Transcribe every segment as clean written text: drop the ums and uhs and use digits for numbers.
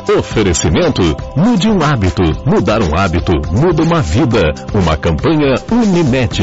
Oferecimento: mude um hábito, mudar um hábito, muda uma vida. Uma campanha Unimed.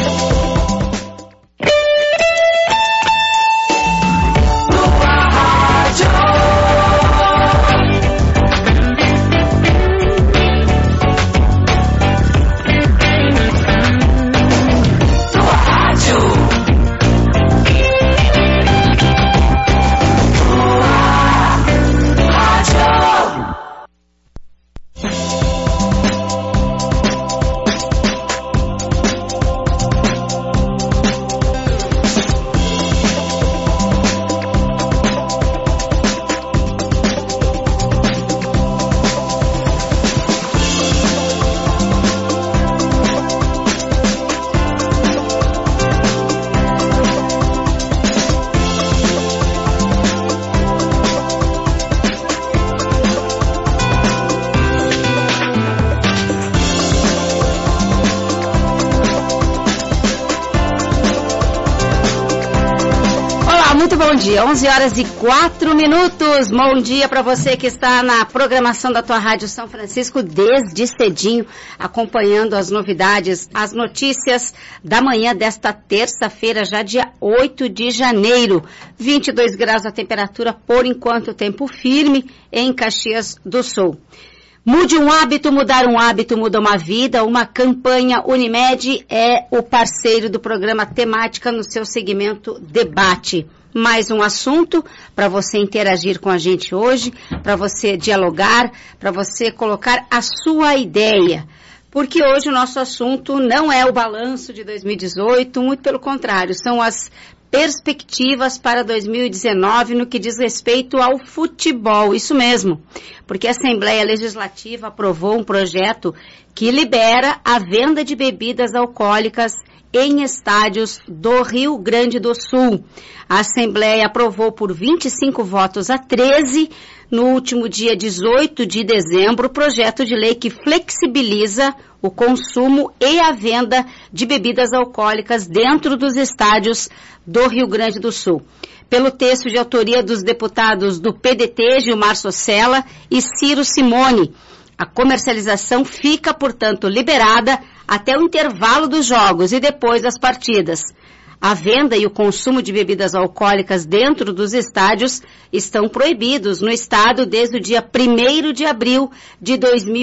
Bom dia, 11 horas e 4 minutos. Bom dia para você que está na programação da tua Rádio São Francisco desde cedinho, acompanhando as novidades, as notícias da manhã desta terça-feira, já dia 8 de janeiro. 22 graus a temperatura, por enquanto, tempo firme em Caxias do Sul. Mude um hábito, mudar um hábito, muda uma vida. Uma campanha Unimed é o parceiro do programa Temática no seu segmento Debate. Mais um assunto para você interagir com a gente hoje, para você dialogar, para você colocar a sua ideia. Porque hoje o nosso assunto não é o balanço de 2018, muito pelo contrário, são as perspectivas para 2019 no que diz respeito ao futebol, isso mesmo. Porque a Assembleia Legislativa aprovou um projeto que libera a venda de bebidas alcoólicas em estádios do Rio Grande do Sul. A Assembleia aprovou por 25 votos a 13, no último dia 18 de dezembro, o projeto de lei que flexibiliza o consumo e a venda de bebidas alcoólicas dentro dos estádios do Rio Grande do Sul. Pelo texto de autoria dos deputados do PDT, Gilmar Socella e Ciro Simone, a comercialização fica, portanto, liberada até o intervalo dos jogos e depois das partidas. A venda e o consumo de bebidas alcoólicas dentro dos estádios estão proibidos no estado desde o dia 1º de abril de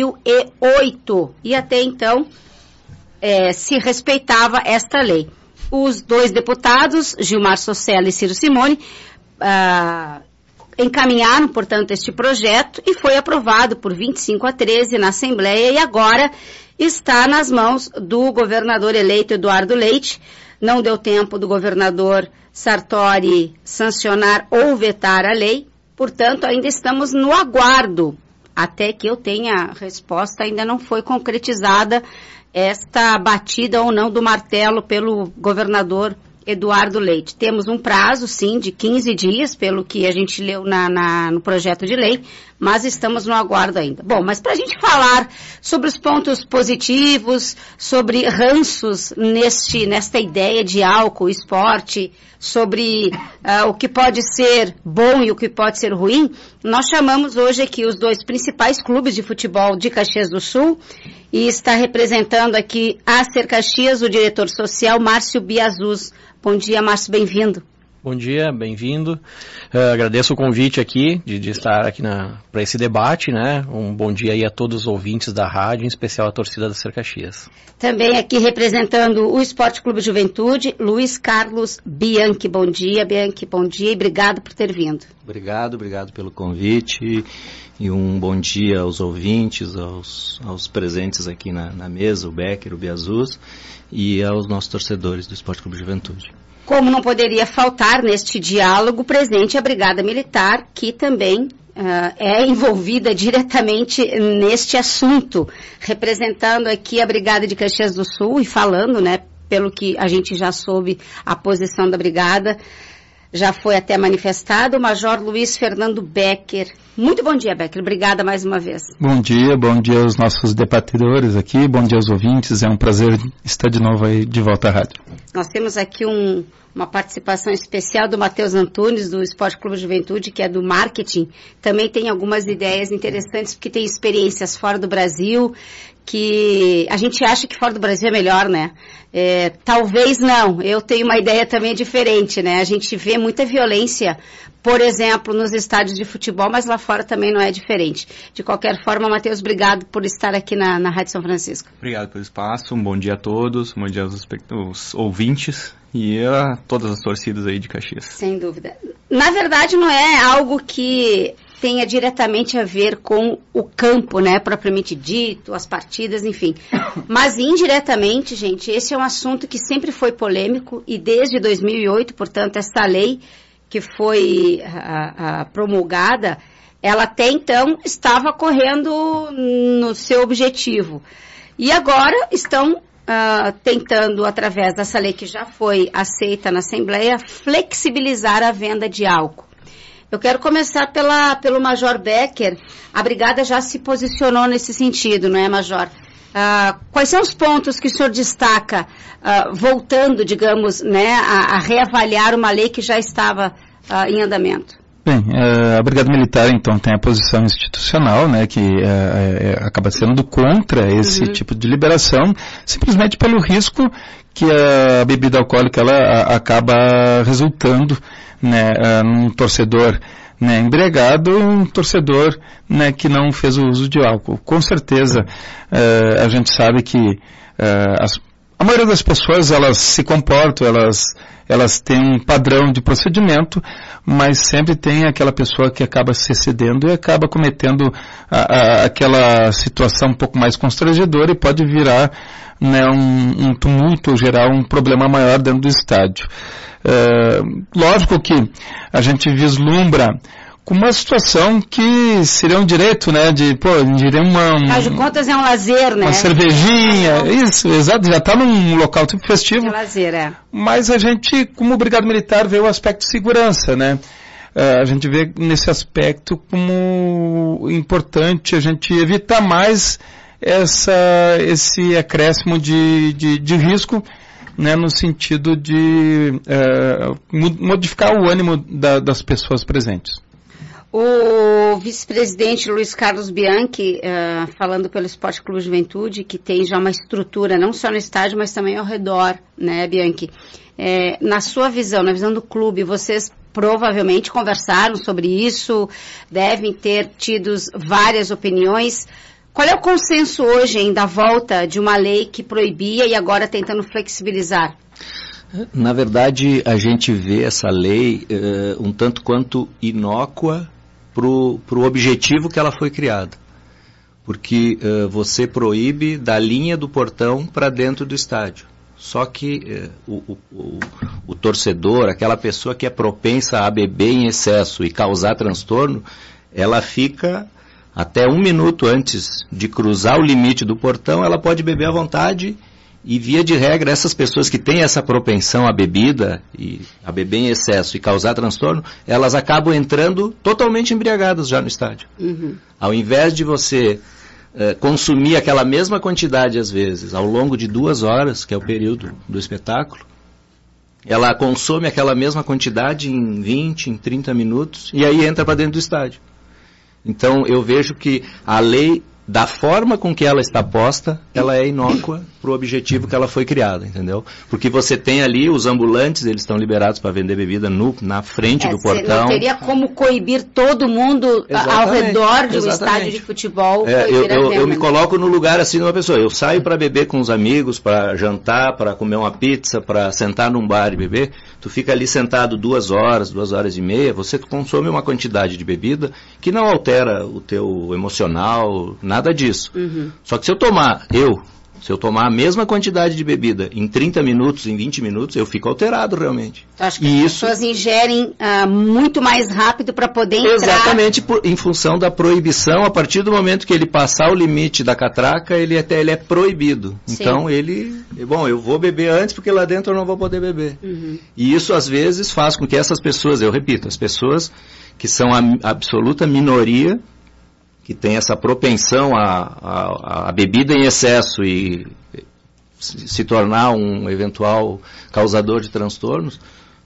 2008. E até então se respeitava esta lei. Os dois deputados, Gilmar Socella e Ciro Simone, encaminharam, portanto, este projeto e foi aprovado por 25 a 13 na Assembleia e agora está nas mãos do governador eleito Eduardo Leite. Não deu tempo do governador Sartori sancionar ou vetar a lei, portanto, ainda estamos no aguardo. Até que eu tenha a resposta, ainda não foi concretizada esta batida ou não do martelo pelo governador Eduardo Leite. Temos um prazo, sim, de 15 dias, pelo que a gente leu no projeto de lei, mas estamos no aguardo ainda. Bom, mas para a gente falar sobre os pontos positivos, sobre ranços nesta ideia de álcool, esporte, sobre o que pode ser bom e o que pode ser ruim, nós chamamos hoje aqui os dois principais clubes de futebol de Caxias do Sul e está representando aqui a Ser Caxias o diretor social Márcio Biazuz. Bom dia, Márcio, bem-vindo. Bom dia, bem-vindo. Agradeço o convite aqui de estar aqui para esse debate, né? Um bom dia aí a todos os ouvintes da rádio, em especial a torcida da Ser Caxias. Também aqui representando o Esporte Clube Juventude, Luiz Carlos Bianchi. Bom dia, Bianchi, bom dia e obrigado por ter vindo. Obrigado pelo convite e um bom dia aos ouvintes, aos presentes aqui na mesa, o Becker, o Biazuz e aos nossos torcedores do Esporte Clube Juventude. Como não poderia faltar neste diálogo presente a Brigada Militar, que também é envolvida diretamente neste assunto, representando aqui a Brigada de Caxias do Sul e falando, né, pelo que a gente já soube a posição da Brigada, já foi até manifestado, o Major Luiz Fernando Becker. Muito bom dia, Becker. Obrigada mais uma vez. Bom dia aos nossos debatedores aqui, bom dia aos ouvintes. É um prazer estar de novo aí de volta à rádio. Nós temos aqui uma participação especial do Matheus Antunes, do Esporte Clube Juventude, que é do marketing. Também tem algumas ideias interessantes, porque tem experiências fora do Brasil, que a gente acha que fora do Brasil é melhor, né? Talvez não, eu tenho uma ideia também diferente, né? A gente vê muita violência, por exemplo, nos estádios de futebol, mas lá fora também não é diferente. De qualquer forma, Matheus, obrigado por estar aqui na Rádio São Francisco. Obrigado pelo espaço, um bom dia a todos, um bom dia aos ouvintes e a todas as torcidas aí de Caxias. Sem dúvida. Na verdade, não é algo que tenha diretamente a ver com o campo, né, propriamente dito, as partidas, enfim. Mas indiretamente, gente, esse é um assunto que sempre foi polêmico e desde 2008, portanto, essa lei que foi promulgada, ela até então estava correndo no seu objetivo. E agora estão tentando, através dessa lei que já foi aceita na Assembleia, flexibilizar a venda de álcool. Eu quero começar pelo Major Becker. A Brigada já se posicionou nesse sentido, não é, Major? Quais são os pontos que o senhor destaca, voltando, digamos, né, a reavaliar uma lei que já estava em andamento? Bem, a Brigada Militar, então, tem a posição institucional, né, que acaba sendo contra esse tipo de liberação, simplesmente pelo risco que a bebida alcoólica ela acaba resultando, né, num torcedor, né, embriagado, um torcedor, né, que não fez o uso de álcool. Com certeza, a gente sabe que a maioria das pessoas, elas se comportam, elas têm um padrão de procedimento, mas sempre tem aquela pessoa que acaba se excedendo e acaba cometendo aquela situação um pouco mais constrangedora e pode virar, né, um tumulto, gerar um problema maior dentro do estádio. Lógico que a gente vislumbra com uma situação que seria um direito, né, de, ingerir Afinal de contas é um lazer, né? Uma cervejinha, isso, exato, já está num local tipo festivo. É lazer, Mas a gente, como Brigada Militar, vê o aspecto de segurança, né? A gente vê nesse aspecto como importante a gente evitar mais esse acréscimo de risco, né, no sentido de modificar o ânimo das pessoas presentes. O vice-presidente Luiz Carlos Bianchi, falando pelo Esporte Clube Juventude, que tem já uma estrutura não só no estádio, mas também ao redor, né, Bianchi? Na sua visão, na visão do clube, vocês provavelmente conversaram sobre isso, devem ter tido várias opiniões. Qual é o consenso hoje, da volta de uma lei que proibia e agora tentando flexibilizar? Na verdade, a gente vê essa lei um tanto quanto inócua para o objetivo que ela foi criada. Porque você proíbe da linha do portão para dentro do estádio. Só que o torcedor, aquela pessoa que é propensa a beber em excesso e causar transtorno, ela fica até 1 minuto antes de cruzar o limite do portão, ela pode beber à vontade. E via de regra, essas pessoas que têm essa propensão à bebida, e a beber em excesso e causar transtorno, elas acabam entrando totalmente embriagadas já no estádio. Ao invés de você consumir aquela mesma quantidade, às vezes, ao longo de 2 horas, que é o período do espetáculo, ela consome aquela mesma quantidade em 20, em 30 minutos, e aí entra para dentro do estádio. Então, eu vejo que a lei, da forma com que ela está posta, ela é inócua para o objetivo que ela foi criada, entendeu? Porque você tem ali os ambulantes, eles estão liberados para vender bebida na frente do portão. Não teria como coibir todo mundo ao redor de um estádio de futebol. Eu me coloco no lugar assim de uma pessoa. Eu saio para beber com os amigos, para jantar, para comer uma pizza, para sentar num bar e beber. Tu fica ali sentado 2 horas, 2 horas e meia, você consome uma quantidade de bebida que não altera o teu emocional, nada disso. Só que se eu tomar a mesma quantidade de bebida em 30 minutos, em 20 minutos, eu fico alterado realmente. Eu acho que as pessoas ingerem muito mais rápido para poder entrar. Exatamente, em função da proibição. A partir do momento que ele passar o limite da catraca, ele é proibido. Sim. Então eu vou beber antes porque lá dentro eu não vou poder beber. E isso às vezes faz com que essas pessoas, eu repito, as pessoas que são a absoluta minoria, que tem essa propensão à bebida em excesso e se tornar um eventual causador de transtornos,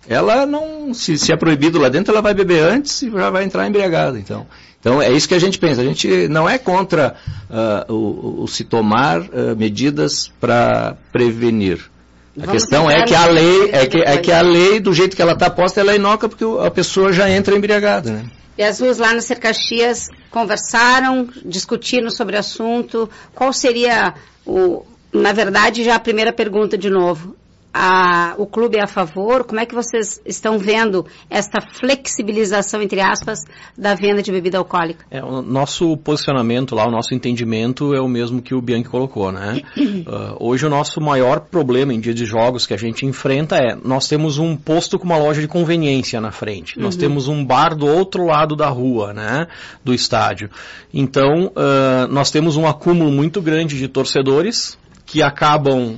ela não, se é proibido lá dentro, ela vai beber antes e já vai entrar embriagada. Então é isso que a gente pensa. A gente não é contra o se tomar medidas para prevenir. A questão é que a lei, do jeito que ela está posta, ela é inócua porque a pessoa já entra embriagada, né? Jesus, lá no Ser Caxias, conversaram, discutiram sobre o assunto. Qual seria, na verdade, já a primeira pergunta de novo? O clube é a favor? Como é que vocês estão vendo esta flexibilização, entre aspas, da venda de bebida alcoólica? O nosso posicionamento lá, o nosso entendimento é o mesmo que o Bianchi colocou, né? Hoje o nosso maior problema em dia de jogos que a gente enfrenta nós temos um posto com uma loja de conveniência na frente. Nós temos um bar do outro lado da rua, né? Do estádio. Então, nós temos um acúmulo muito grande de torcedores que acabam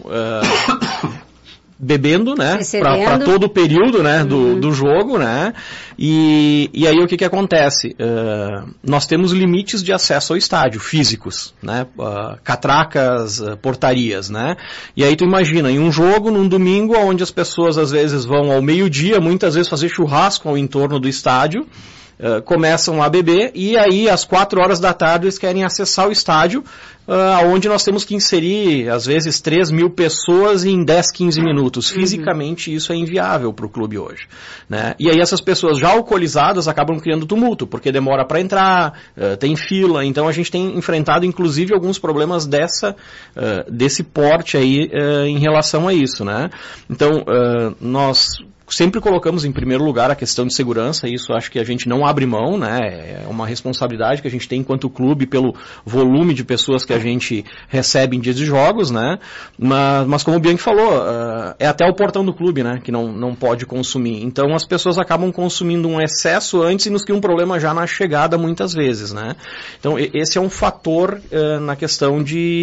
bebendo, né, para todo o período, né, do jogo, né, e aí o que acontece? Nós temos limites de acesso ao estádio, físicos, né, catracas, portarias, né, e aí tu imagina, em um jogo, num domingo, onde as pessoas às vezes vão ao meio-dia, muitas vezes fazer churrasco ao entorno do estádio, começam a beber e aí às 4 horas da tarde eles querem acessar o estádio, onde nós temos que inserir às vezes 3.000 pessoas em 10, 15 minutos. Fisicamente isso é inviável para o clube hoje, né? E aí essas pessoas já alcoolizadas acabam criando tumulto, porque demora para entrar, tem fila, então a gente tem enfrentado inclusive alguns problemas desse porte aí em relação a isso, né? Então nós sempre colocamos em primeiro lugar a questão de segurança, isso acho que a gente não abre mão, né? É uma responsabilidade que a gente tem enquanto clube pelo volume de pessoas que a gente recebe em dias de jogos, né? Mas como o Bianchi falou, é até o portão do clube, né? Que não pode consumir. Então as pessoas acabam consumindo um excesso antes e nos cria um problema já na chegada muitas vezes, né? Então esse é um fator na questão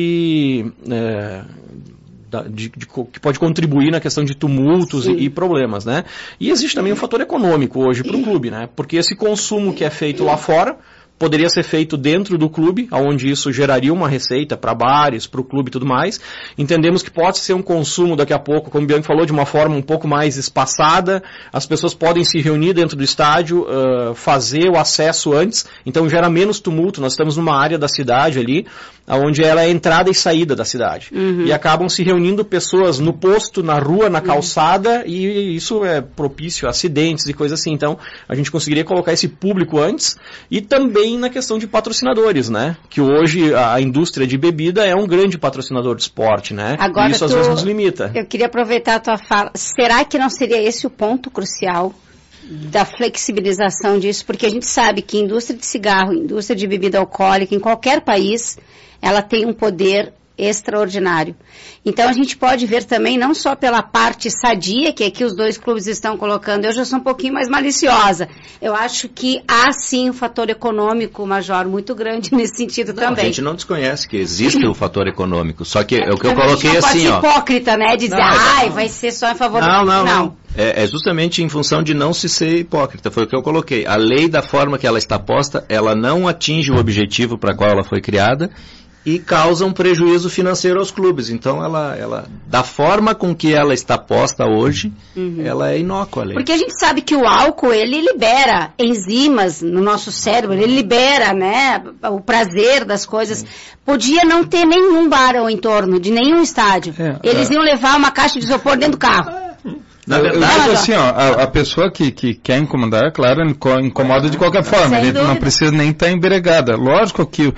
que pode contribuir na questão de tumultos e problemas, né? E existe também um fator econômico hoje para o clube, né? Porque esse consumo que é feito lá fora poderia ser feito dentro do clube, onde isso geraria uma receita para bares, para o clube e tudo mais. Entendemos que pode ser um consumo daqui a pouco, como o Bianchi falou, de uma forma um pouco mais espaçada. As pessoas podem se reunir dentro do estádio, fazer o acesso antes, então gera menos tumulto. Nós estamos numa área da cidade ali, onde ela é a entrada e saída da cidade. E acabam se reunindo pessoas no posto, na rua, na calçada, e isso é propício a acidentes e coisas assim. Então, a gente conseguiria colocar esse público antes, e também na questão de patrocinadores, né? Que hoje a indústria de bebida é um grande patrocinador de esporte, né? Agora, e isso às vezes nos limita. Eu queria aproveitar a tua fala. Será que não seria esse o ponto crucial da flexibilização disso? Porque a gente sabe que indústria de cigarro, indústria de bebida alcoólica, em qualquer país, ela tem um poder extraordinário. Então a gente pode ver também, não só pela parte sadia, que aqui os dois clubes estão colocando, eu já sou um pouquinho mais maliciosa. Eu acho que há sim um fator econômico, Major, muito grande nesse sentido também. A gente não desconhece que existe o fator econômico, só que é o que eu coloquei assim, ó. Pode ser hipócrita, né, dizer, vai ser só em favor do... Não. É justamente em função de não se ser hipócrita, foi o que eu coloquei. A lei, da forma que ela está posta, ela não atinge o objetivo para qual ela foi criada, e causa um prejuízo financeiro aos clubes. Então, ela da forma com que ela está posta hoje, ela é inócua. Porque a gente sabe que o álcool, ele libera enzimas no nosso cérebro, ele libera, né, o prazer das coisas. Podia não ter nenhum bar ao entorno, de nenhum estádio. Eles iam levar uma caixa de isopor dentro do carro. Na verdade, assim, ó, a pessoa que quer incomodar, claro, incomoda de qualquer forma. Ele não precisa nem estar embriagada. Lógico que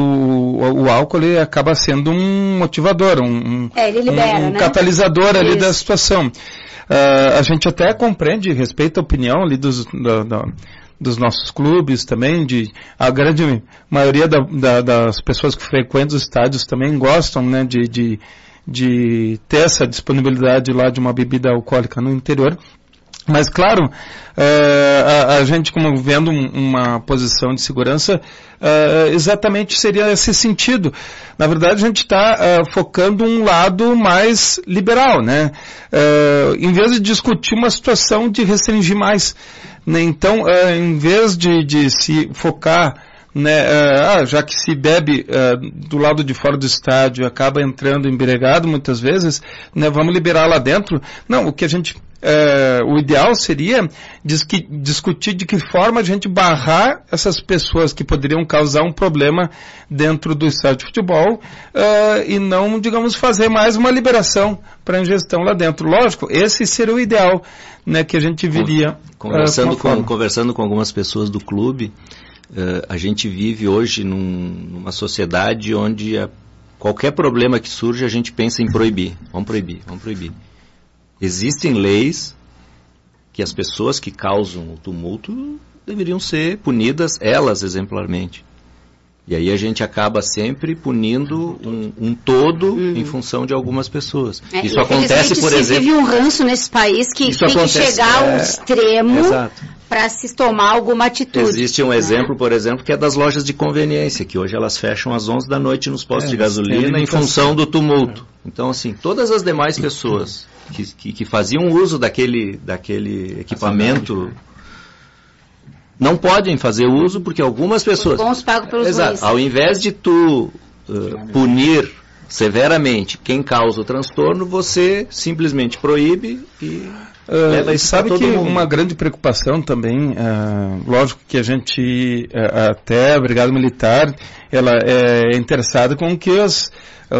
o álcool ele acaba sendo um motivador, ele libera, um catalisador ali da situação. A gente até compreende, respeita a opinião ali dos nossos clubes também, a grande maioria das pessoas que frequentam os estádios também gostam, né, de ter essa disponibilidade lá de uma bebida alcoólica no interior. Mas, claro, a gente, como vendo uma posição de segurança, exatamente seria esse sentido. Na verdade, a gente está focando um lado mais liberal, né? Em vez de discutir uma situação de restringir mais. Né? Então, em vez de se focar, né, já que se bebe do lado de fora do estádio, acaba entrando embriagado muitas vezes, né, vamos liberar lá dentro. Não, o que a gente o ideal seria discutir de que forma a gente barrar essas pessoas que poderiam causar um problema dentro do estádio de futebol e não, digamos, fazer mais uma liberação para ingestão lá dentro. Lógico, esse seria o ideal, né, que a gente viria. Conversando com algumas pessoas do clube, a gente vive hoje numa sociedade onde qualquer problema que surge a gente pensa em proibir. Vamos proibir. Existem leis que as pessoas que causam o tumulto deveriam ser punidas, elas exemplarmente. E aí a gente acaba sempre punindo um todo em função de algumas pessoas. Isso acontece, por exemplo... vive um ranço nesse país que tem que chegar ao extremo para se tomar alguma atitude. Existe um exemplo, por exemplo, que é das lojas de conveniência, que hoje elas fecham às 11 da noite nos postos de gasolina em função do tumulto. Então, assim, todas as demais pessoas que faziam uso daquele equipamento não podem fazer uso porque algumas pessoas... Os bons pagam pelos ruins. Ao invés de tu punir severamente quem causa o transtorno, você simplesmente proíbe e leva isso sabe para todo que mundo. Uma grande preocupação também, lógico que a gente, até a Brigada Militar, ela é interessada com que as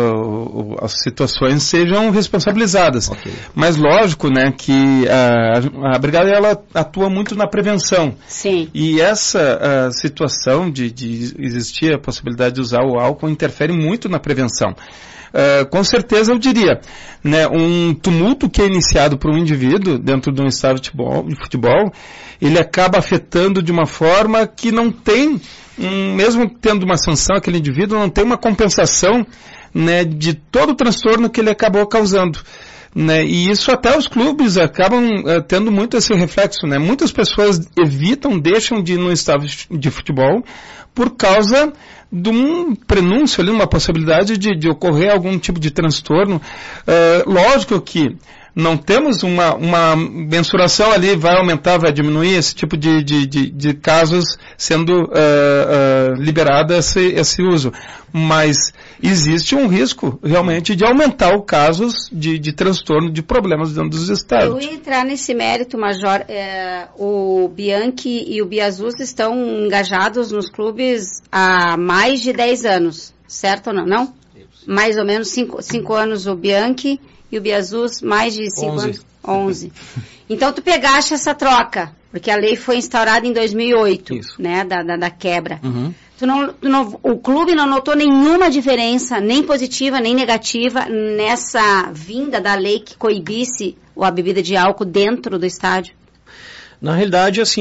situações sejam responsabilizadas. Okay. Mas lógico, né, que a Brigada ela atua muito na prevenção. Sim. E essa situação de existir a possibilidade de usar o álcool interfere muito na prevenção. Com certeza eu diria, né, um tumulto que é iniciado por um indivíduo dentro de um estádio de futebol, ele acaba afetando de uma forma que não tem, mesmo tendo uma sanção, aquele indivíduo não tem uma compensação, né, de todo o transtorno que ele acabou causando. Né, e isso até os clubes acabam tendo muito esse reflexo. Né? Muitas pessoas deixam de ir no estádio de futebol por causa de um prenúncio ali, uma possibilidade de ocorrer algum tipo de transtorno. Lógico que não temos uma mensuração ali, vai aumentar, vai diminuir esse tipo de casos sendo liberado esse uso. Mas existe um risco realmente de aumentar os casos de transtorno, de problemas dentro dos estádios. Eu ia entrar nesse mérito, Major. O Bianchi e o Biazuz estão engajados nos clubes há mais de 10 anos, certo ou não? Não? Mais ou menos 5 anos o Bianchi e o Biazuz mais de 5 anos? 11. Então tu pegaste essa troca, porque a lei foi instaurada em 2008, né, da quebra. Uhum. O clube não notou nenhuma diferença, nem positiva, nem negativa, nessa vinda da lei que coibisse a bebida de álcool dentro do estádio? Na realidade, assim,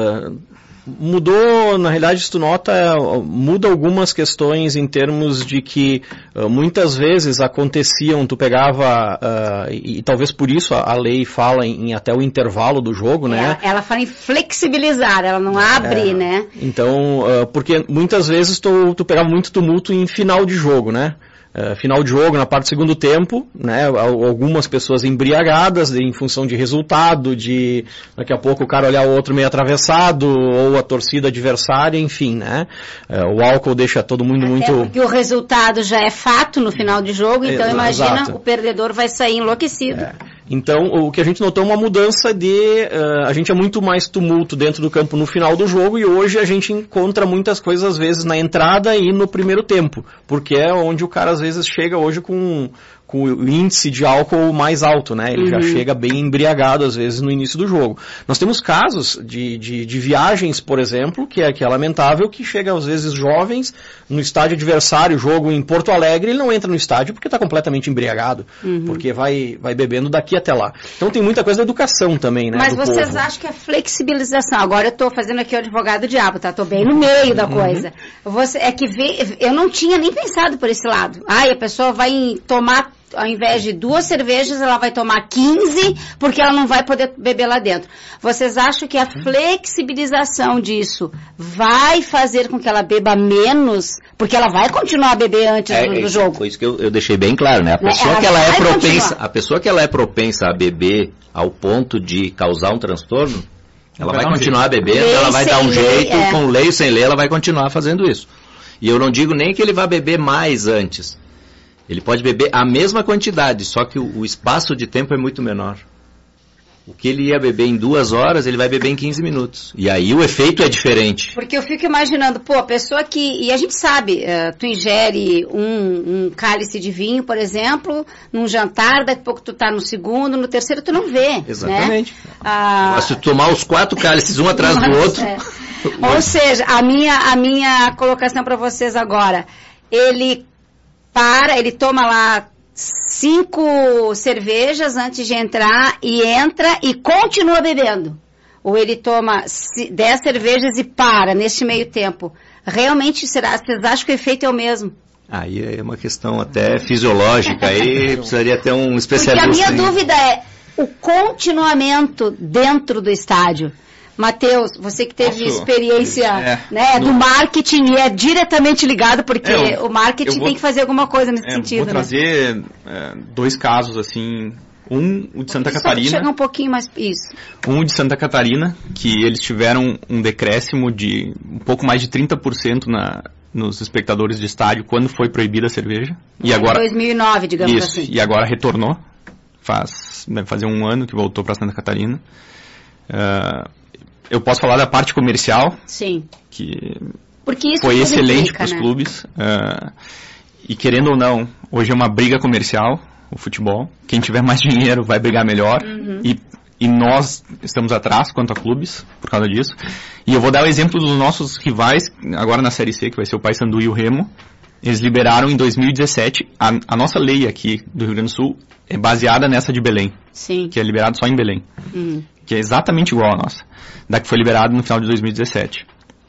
mudou, na realidade, se tu nota, muda algumas questões em termos de que muitas vezes aconteciam, tu pegava, e talvez por isso a lei fala em até o intervalo do jogo, né? Ela fala em flexibilizar, ela não abre, né? Então, porque muitas vezes tu pegava muito tumulto em final de jogo, né? Final de jogo, na parte do segundo tempo, né, algumas pessoas embriagadas em função de resultado, de daqui a pouco o cara olhar o outro meio atravessado, ou a torcida adversária, enfim, né, o álcool deixa todo mundo muito... Porque o resultado já é fato no final de jogo, então imagina, o perdedor vai sair enlouquecido. Então, o que a gente notou é uma mudança a gente é muito mais tumulto dentro do campo no final do jogo, e hoje a gente encontra muitas coisas, às vezes, na entrada e no primeiro tempo, porque é onde o cara, às vezes, chega hoje com o índice de álcool mais alto, né? Ele já chega bem embriagado, às vezes, no início do jogo. Nós temos casos de viagens, por exemplo, que é lamentável, que chega, às vezes, jovens no estádio adversário, jogo em Porto Alegre, ele não entra no estádio porque está completamente embriagado, porque vai bebendo daqui até lá. Então tem muita coisa da educação também, né? Mas vocês acham que a flexibilização, agora eu estou fazendo aqui o advogado diabo, tá? Estou bem no meio da coisa. Eu não tinha nem pensado por esse lado. A pessoa vai tomar, ao invés de 2 cervejas, ela vai tomar 15, porque ela não vai poder beber lá dentro. Vocês acham que a flexibilização disso vai fazer com que ela beba menos? Porque ela vai continuar a beber antes do jogo. Foi isso que eu deixei bem claro, né? A pessoa que ela é propensa a beber ao ponto de causar um transtorno, ela vai continuar bebendo, ela vai dar um jeito, com lei ou sem lei, ela vai continuar fazendo isso. E eu não digo nem que ele vai beber mais antes. Ele pode beber a mesma quantidade, só que o espaço de tempo é muito menor. O que ele ia beber em 2 horas, ele vai beber em 15 minutos. E aí o efeito é diferente. Porque eu fico imaginando, a pessoa que... E a gente sabe, tu ingere um cálice de vinho, por exemplo, num jantar, daqui a pouco tu tá no segundo, no terceiro tu não vê. Exatamente. Né? Mas se tu tomar os 4 cálices um atrás do outro... Ou seja, a minha colocação para vocês agora, ele toma lá 5 cervejas antes de entrar e entra e continua bebendo. Ou ele toma 10 cervejas e para neste meio tempo. Realmente, vocês acham que o efeito é o mesmo? Aí é uma questão até fisiológica, aí precisaria ter um especialista. Porque a minha dúvida é o continuamento dentro do estádio. Matheus, você que teve experiência do marketing e é diretamente ligado, porque o marketing tem que fazer alguma coisa nesse sentido. Vou trazer 2 casos, assim, o de Santa Catarina. Chega um pouquinho mais, isso. Um de Santa Catarina, que eles tiveram um decréscimo de um pouco mais de 30% nos espectadores de estádio quando foi proibida a cerveja. E agora, 2009, digamos assim. E agora retornou. Deve fazer 1 ano que voltou para Santa Catarina. Eu posso falar da parte comercial, sim, que porque isso foi excelente para os clubes. E querendo ou não, hoje é uma briga comercial, o futebol. Quem tiver mais dinheiro vai brigar melhor. E nós estamos atrás quanto a clubes, por causa disso. E eu vou dar o exemplo dos nossos rivais, agora na Série C, que vai ser o Paysandu e o Remo. Eles liberaram em 2017, a nossa lei aqui do Rio Grande do Sul é baseada nessa de Belém. Sim. Que é liberado só em Belém. Que é exatamente igual a nossa, da que foi liberado no final de 2017.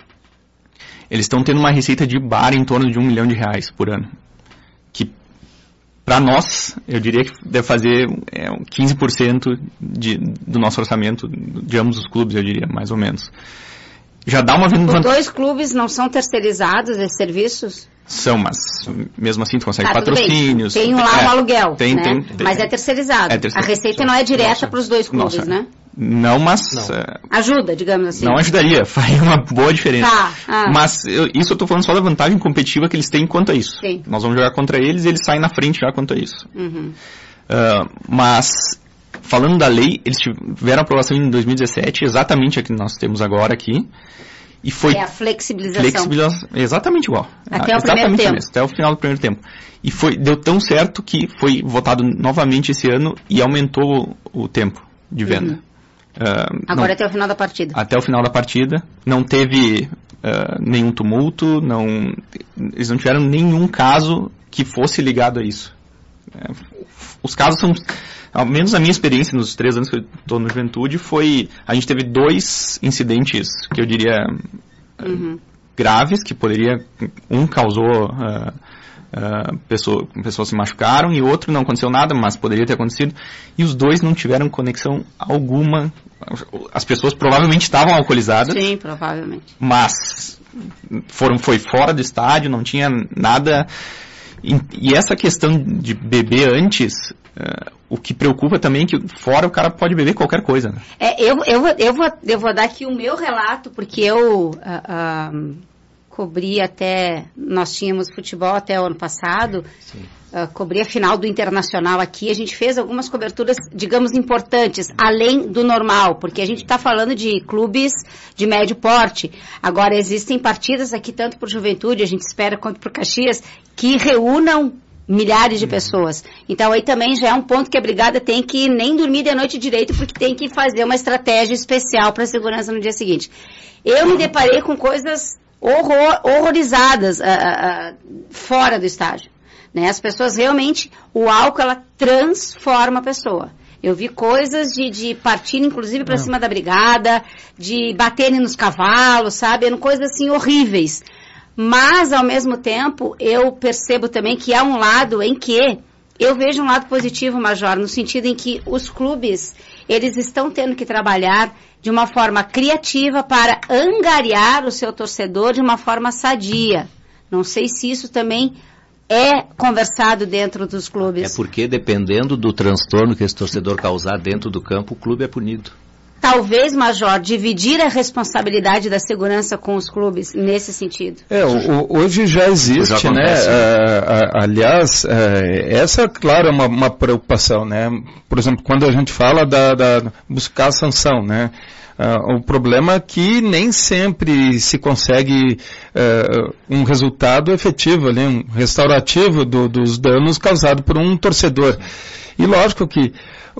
Eles estão tendo uma receita de bar em torno de R$1 milhão por ano. Que, para nós, eu diria que deve fazer 15% do nosso orçamento de ambos os clubes, eu diria, mais ou menos. Já dá uma... Os 2 clubes não são terceirizados esses serviços? São, mas mesmo assim tu consegue patrocínios. Tem lá um aluguel, tem, mas é terceirizado. A receita não é direta para os 2 clubes, né? Não, mas... Ajuda, digamos assim. Não ajudaria, faria uma boa diferença. Mas isso eu estou falando só da vantagem competitiva que eles têm quanto a isso. Sim. Nós vamos jogar contra eles e eles saem na frente já quanto a isso. Mas, falando da lei, eles tiveram aprovação em 2017, exatamente a que nós temos agora aqui. E foi a flexibilização. Exatamente igual. Até o primeiro tempo. Até o final do primeiro tempo. E deu tão certo que foi votado novamente esse ano e aumentou o tempo de venda. Agora até o final da partida. Até o final da partida. Não teve nenhum tumulto, eles não tiveram nenhum caso que fosse ligado a isso. Os casos são... Ao menos a minha experiência nos 3 anos que eu estou no Juventude a gente teve 2 incidentes que eu diria graves, que um causou, pessoas se machucaram e outro não aconteceu nada, mas poderia ter acontecido, e os 2 não tiveram conexão alguma. As pessoas provavelmente estavam alcoolizadas. Sim, provavelmente. Mas foi fora do estádio, não tinha nada. E essa questão de beber antes, o que preocupa também é que fora o cara pode beber qualquer coisa. Né? Eu vou dar aqui o meu relato, porque eu cobri nós tínhamos futebol até o ano passado, cobri a final do Internacional aqui, a gente fez algumas coberturas, digamos, importantes, além do normal, porque a gente está falando de clubes de médio porte. Agora, existem partidas aqui, tanto por Juventude, a gente espera, quanto por Caxias, que reúnam milhares de pessoas. Então, aí também já é um ponto que a brigada tem que nem dormir de noite direito, porque tem que fazer uma estratégia especial para a segurança no dia seguinte. Eu me deparei com coisas horrorizadas fora do estádio. Né? As pessoas realmente, o álcool, ela transforma a pessoa. Eu vi coisas de partir, inclusive, para cima da brigada, de baterem nos cavalos, sabe? Eram coisas assim horríveis. Mas, ao mesmo tempo, eu percebo também que há um lado em que eu vejo um lado positivo, Major, no sentido em que os clubes, eles estão tendo que trabalhar de uma forma criativa para angariar o seu torcedor de uma forma sadia. Não sei se isso também é conversado dentro dos clubes. É porque, dependendo do transtorno que esse torcedor causar dentro do campo, o clube é punido. talvez, Major, dividir a responsabilidade da segurança com os clubes nesse sentido? Hoje já existe, já né? Aliás, essa, claro, é uma preocupação, né? Por exemplo, quando a gente fala da buscar a sanção, né? O problema é que nem sempre se consegue um resultado efetivo, ali, um restaurativo dos danos causados por um torcedor. E lógico que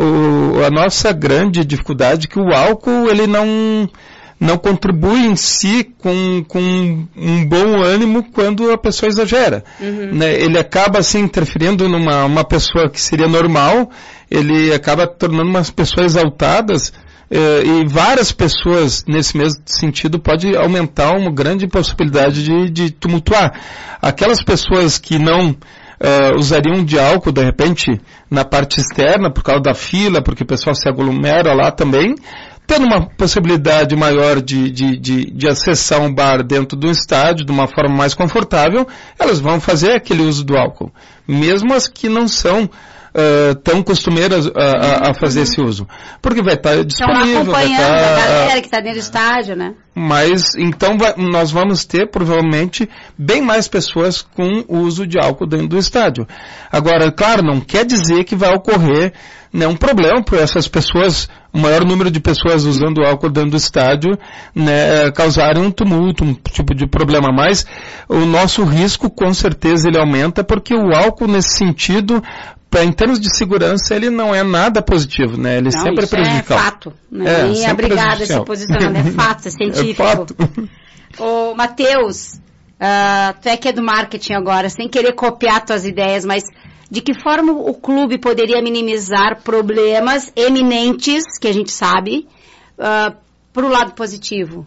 a nossa grande dificuldade é que o álcool ele não contribui em si com um bom ânimo quando a pessoa exagera. Né? Ele acaba assim interferindo numa pessoa que seria normal, ele acaba tornando umas pessoas exaltadas. E várias pessoas, nesse mesmo sentido, pode aumentar uma grande possibilidade de tumultuar. Aquelas pessoas que não usariam de álcool, de repente, na parte externa, por causa da fila, porque o pessoal se aglomera lá também, tendo uma possibilidade maior de acessar um bar dentro do estádio de uma forma mais confortável, elas vão fazer aquele uso do álcool. Mesmo as que não são tão costumeiras a fazer esse uso. Porque vai estar disponível. Estão acompanhando a galera que está dentro do estádio, né? Mas, então, nós vamos ter, provavelmente, bem mais pessoas com uso de álcool dentro do estádio. Agora, claro, não quer dizer que vai ocorrer um problema por essas pessoas, o maior número de pessoas usando álcool dentro do estádio, né, causarem um tumulto, um tipo de problema. Mas o nosso risco, com certeza, ele aumenta, porque o álcool, nesse sentido, em termos de segurança, ele não é nada positivo, né? Ele sempre é prejudicial. É fato. Nem é obrigado a se posicionar, é fato, é científico. É fato. Ô, Matheus, tu é que é do marketing agora, sem querer copiar tuas ideias, mas de que forma o clube poderia minimizar problemas eminentes, que a gente sabe, para o lado positivo?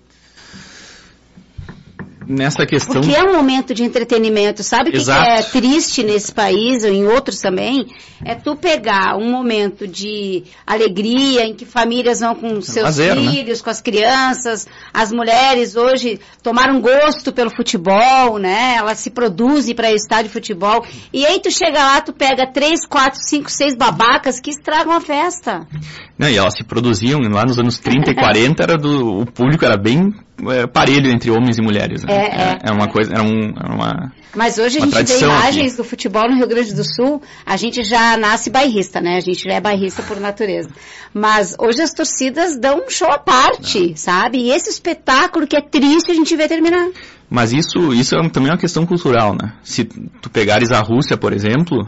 Nessa questão... Porque é um momento de entretenimento, sabe o que é triste nesse país, ou em outros também? É tu pegar um momento de alegria, em que famílias vão com seus filhos, né? Com as crianças, as mulheres hoje tomaram gosto pelo futebol, né? Elas se produzem para estádio de futebol, e aí tu chega lá, tu pega 3, 4, 5, 6 babacas que estragam a festa. Não, e elas se produziam lá nos anos 30 e 40, o público era bem parelho entre homens e mulheres. Né? É uma coisa, era uma Mas hoje a gente vê imagens aqui do futebol no Rio Grande do Sul, a gente já nasce bairrista, né? A gente já é bairrista por natureza. Mas hoje as torcidas dão um show à parte, sabe? E esse espetáculo que é triste a gente vê terminar. Mas isso também é uma questão cultural, né? Se tu pegares a Rússia, por exemplo,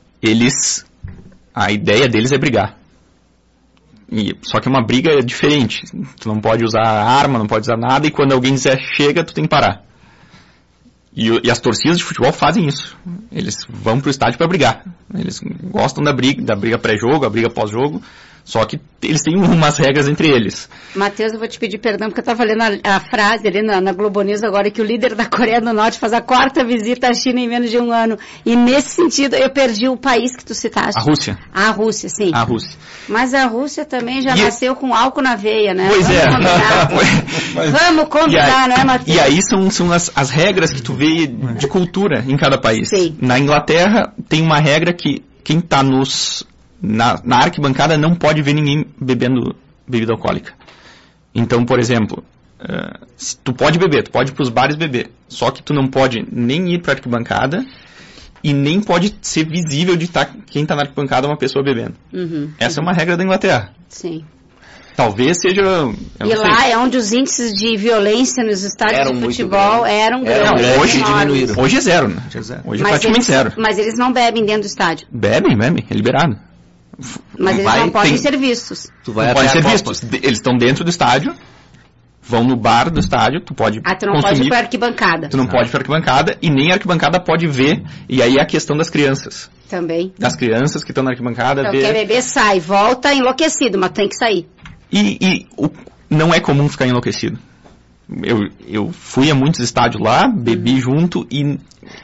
a ideia deles é brigar. Só que é uma briga diferente. Tu não pode usar arma, não pode usar nada, e quando alguém dizer chega, tu tem que parar. E as torcidas de futebol fazem isso. Eles vão pro estádio para brigar. Eles gostam da briga pré-jogo, a briga pós-jogo, só que eles têm umas regras entre eles. Matheus, eu vou te pedir perdão, porque eu estava lendo a frase ali na Globo News agora, que o líder da Coreia do Norte faz a 4ª visita à China em menos de um ano. E nesse sentido, eu perdi o país que tu citaste. A Rússia. A Rússia, sim. A Rússia. Mas a Rússia também já nasceu com álcool na veia, né? Pois Vamos combinar, não é, Matheus? E aí são as regras que tu vê de cultura em cada país. Sim. Na Inglaterra, tem uma regra que quem está na arquibancada não pode ver ninguém bebendo bebida alcoólica. Então, por exemplo, tu pode beber, tu pode ir para os bares beber, só que tu não pode nem ir para a arquibancada e nem pode ser visível de quem está na arquibancada uma pessoa bebendo. Essa é uma regra da Inglaterra. Sim. Talvez seja... E lá é onde os índices de violência nos estádios de futebol eram grandes. Hoje diminuíram. Hoje é zero, né? Hoje é praticamente zero. Mas eles não bebem dentro do estádio. Bebem, é liberado. Mas eles não podem ser vistos. Não podem ser vistos. Eles estão dentro do estádio, vão no bar do estádio, tu pode consumir. Tu não pode ir para a arquibancada. Tu não pode ir para a arquibancada, e nem a arquibancada pode ver. E aí é a questão das crianças. Também. Das crianças que estão na arquibancada. Então, quer beber, sai. Volta enlouquecido, mas tem que sair. Não é comum ficar enlouquecido. Eu fui a muitos estádios lá, bebi junto, e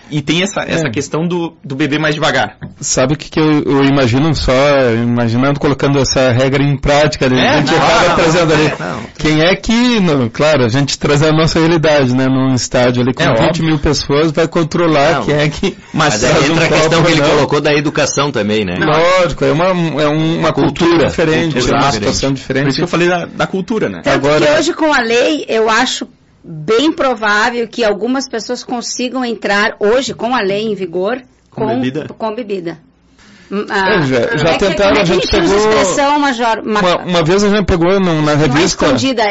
E tem essa questão do beber mais devagar. Sabe o que eu imagino imaginando, colocando essa regra em prática, a gente acaba trazendo ali. Quem é que, claro, a gente traz a nossa realidade, né, num estádio ali com 20 mil pessoas, vai controlar quem é que... Mas entra a questão que ele colocou da educação também, né? Lógico, é uma cultura diferente, uma situação diferente. Por isso que eu falei da cultura, né? Tanto que hoje com a lei, eu acho bem provável que algumas pessoas consigam entrar hoje com a lei em vigor com bebida. Já tentaram, a gente pegou... expressão, Major? Uma vez a gente pegou na revista... Não é escondida,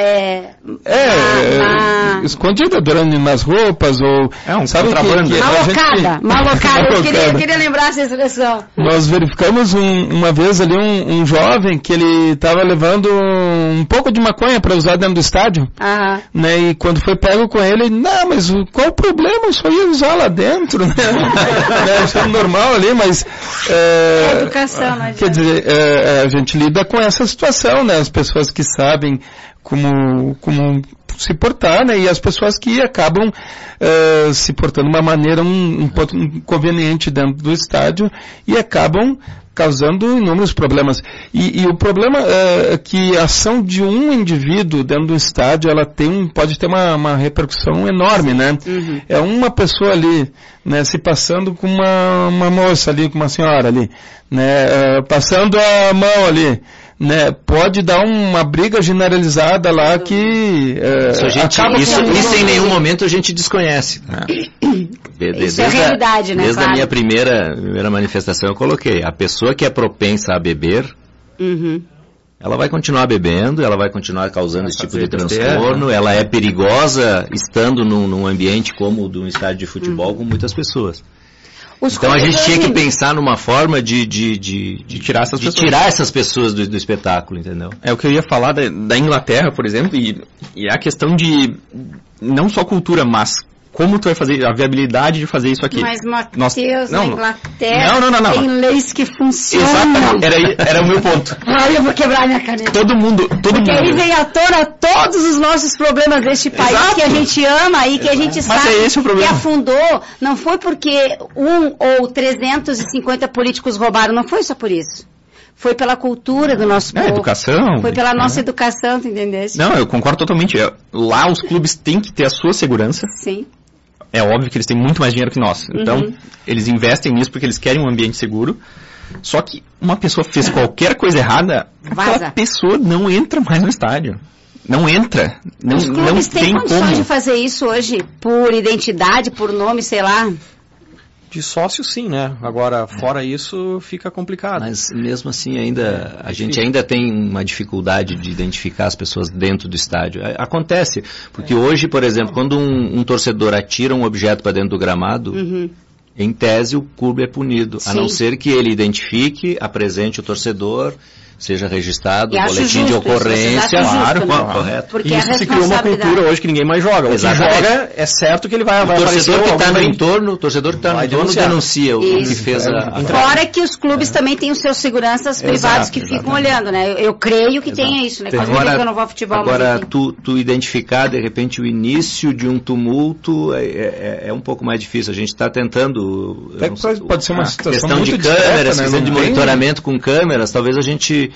escondida nas roupas, ou... sabe malocada. Eu queria lembrar essa expressão. Nós verificamos uma vez ali um jovem que ele estava levando um pouco de maconha para usar dentro do estádio. Né, e quando foi pego com ele, não, mas qual o problema? Eu só ia usar lá dentro, né? Achando normal ali, mas... educação, não quer dizer, a gente lida com essa situação, né? As pessoas que sabem como se portar, né? E as pessoas que acabam se portando de uma maneira um pouco inconveniente dentro do estádio e acabam causando inúmeros problemas. E o problema é que a ação de um indivíduo dentro do estádio, ela pode ter uma repercussão enorme, né? É uma pessoa ali, né, se passando com uma moça ali, com uma senhora ali, né, passando a mão ali, né, pode dar uma briga generalizada lá que isso em nenhum momento a gente desconhece. Isso é realidade, né? Desde a minha primeira manifestação eu coloquei, a pessoa que é propensa a beber, ela vai continuar bebendo, ela vai continuar causando esse tipo de transtorno, ela é perigosa estando num ambiente como o de um estádio de futebol com muitas pessoas. Então a gente tinha que pensar numa forma de tirar essas pessoas do espetáculo, entendeu? É o que eu ia falar da Inglaterra, por exemplo, e a questão de não só cultura, mas como tu vai fazer, a viabilidade de fazer isso aqui. Mas, Matheus, na Inglaterra tem leis que funcionam. Exatamente, era o meu ponto. Eu vou quebrar minha caneta. Todo mundo. Porque aí vem à tona todos os nossos problemas deste país que a gente ama e que a gente sabe que afundou. Não foi porque 1 ou 350 políticos roubaram, não foi só por isso. Foi pela cultura do nosso povo. Educação. Foi pela nossa educação, tu entendeste? Não, eu concordo totalmente. Lá os clubes têm que ter a sua segurança. Sim. É óbvio que eles têm muito mais dinheiro que nós. Então, eles investem nisso porque eles querem um ambiente seguro. Só que uma pessoa fez qualquer coisa errada, aquela pessoa não entra mais no estádio. Não entra. Os clubes têm condições de fazer isso hoje por identidade, por nome, sei lá. De sócio, sim, né? Agora, fora isso, fica complicado. Mas mesmo assim, a gente ainda tem uma dificuldade de identificar as pessoas dentro do estádio. Acontece, porque hoje, por exemplo, quando um torcedor atira um objeto para dentro do gramado, em tese o clube é punido, a não ser que ele identifique, apresente o torcedor, seja registrado o boletim de ocorrência, correto. Porque isso se criou uma cultura hoje que ninguém mais joga. O que joga é certo que ele vai aparecer. O torcedor que está no entorno denuncia o que fez Fora que os clubes também têm os seus seguranças privados que ficam olhando, né? Eu creio que tenha isso, né? Agora, eu não vou ao futebol, agora tu identificar de repente o início de um tumulto é um pouco mais difícil. A gente está tentando pode ser uma situação questão de câmeras, questão de monitoramento com câmeras, talvez a gente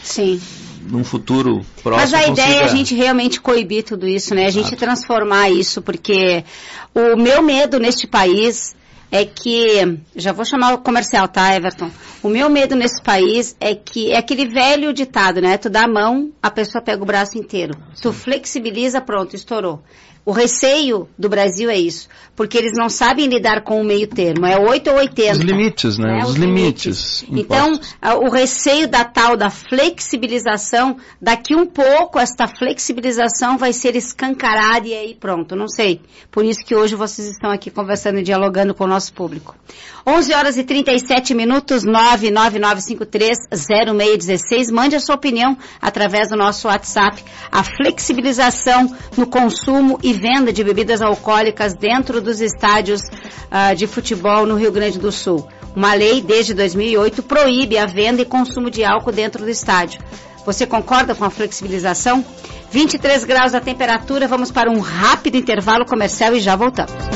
num futuro próximo. Mas a ideia é a gente realmente coibir tudo isso, né? A gente transformar isso, porque o meu medo neste país é que, já vou chamar o comercial, tá, Everton? O meu medo nesse país é que, é aquele velho ditado, né? Tu dá a mão, a pessoa pega o braço inteiro. Tu flexibiliza, pronto, estourou. O receio do Brasil é isso, porque eles não sabem lidar com o meio termo, é 8 ou 80. Os limites, né? Os limites. Então, o receio da tal da flexibilização, daqui um pouco esta flexibilização vai ser escancarada e aí pronto, não sei. Por isso que hoje vocês estão aqui conversando e dialogando com o nosso público. 11h37, 999530616. Mande a sua opinião através do nosso WhatsApp. A flexibilização no consumo e venda de bebidas alcoólicas dentro dos estádios de futebol no Rio Grande do Sul. Uma lei desde 2008 proíbe a venda e consumo de álcool dentro do estádio. Você concorda com a flexibilização? 23 graus a temperatura, vamos para um rápido intervalo comercial e já voltamos.